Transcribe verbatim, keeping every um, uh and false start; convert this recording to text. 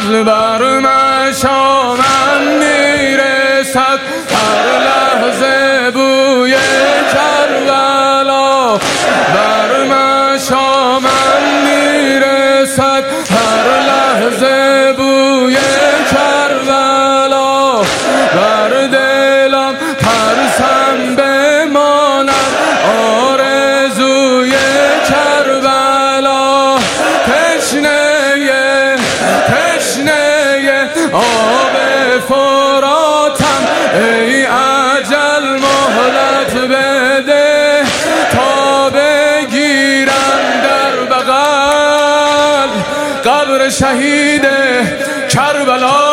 بر مشامم میرسد هر لحظه بوی کربلا، بر مشامم میرسد هر لحظه بوی کربلا، بر دلم ترسم بماند آرزوی کربلا. تشنه تشنه آب فراتم ای اجل مهلت بده تا بگیرم در بغل قبر شهید کربلا.